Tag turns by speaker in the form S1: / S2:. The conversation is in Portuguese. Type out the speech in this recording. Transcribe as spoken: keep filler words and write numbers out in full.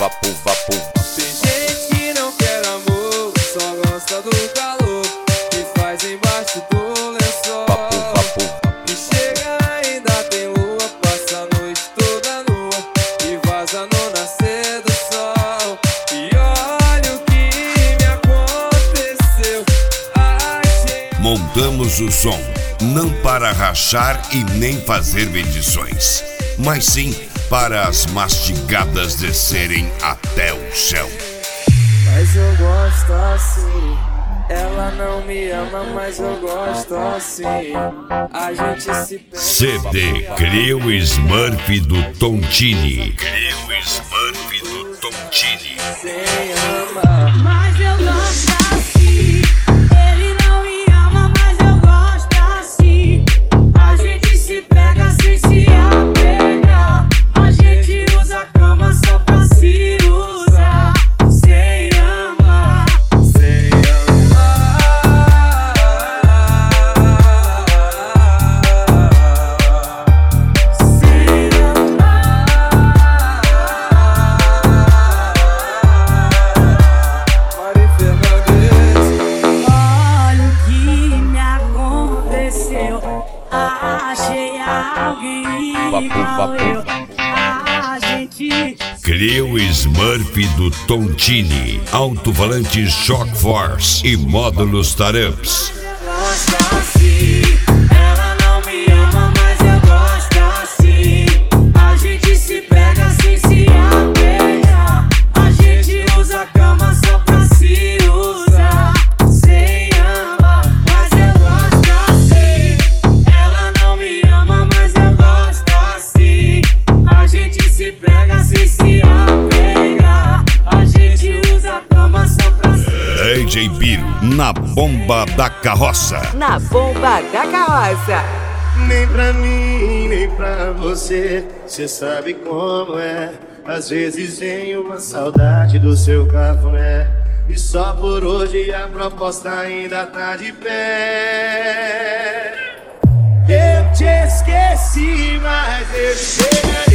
S1: vapo, vapo.
S2: Tem gente que não quer amor, só gosta do calor que faz embaixo do lençol.
S1: Vapo, vapo.
S2: E chega ainda tem lua, passa a noite toda nua e vaza no nascer do sol. E olha o que me aconteceu. Achei...
S3: Montamos o som, não para rachar e nem fazer medições, mas sim para as mastigadas descerem até o chão.
S2: Mas eu gosto assim. Ela não me ama, mas eu gosto assim. A gente se pega.
S3: C D Crio Smurf do Tontini. Crio Smurf do Tontini.
S2: Sem amar.
S4: Mas eu gosto assim. Ele não me ama, mas eu gosto assim. A gente se pega sem se apegar. A gente usa a cama só pra se usar. Sem amar.
S2: Sem amar.
S4: Sem amar.
S2: Mari Fernandes.
S4: Olha o que me aconteceu. Achei alguém igual eu. A gente
S3: Crio Smurf do Tontini. Alto-falante Shock Force e módulos Taramps.
S4: gosto assim. Ela não me ama, mas eu gosto assim. A gente se pega sem se apegar. A gente usa a cama só pra se usar. Sem amar, mas eu gosto assim. Ela não me ama, mas eu gosto assim. A gente se pega sem se apegar. A gente usa a cama só pra se usar.
S3: D J Biro na bomba da carroça.
S5: Na bomba da carroça.
S6: Nem pra mim, nem pra você, cê sabe como é. Às vezes vem uma saudade do seu cafuné. E só por hoje a proposta ainda tá de pé. Eu te esqueci, mas eu te peguei.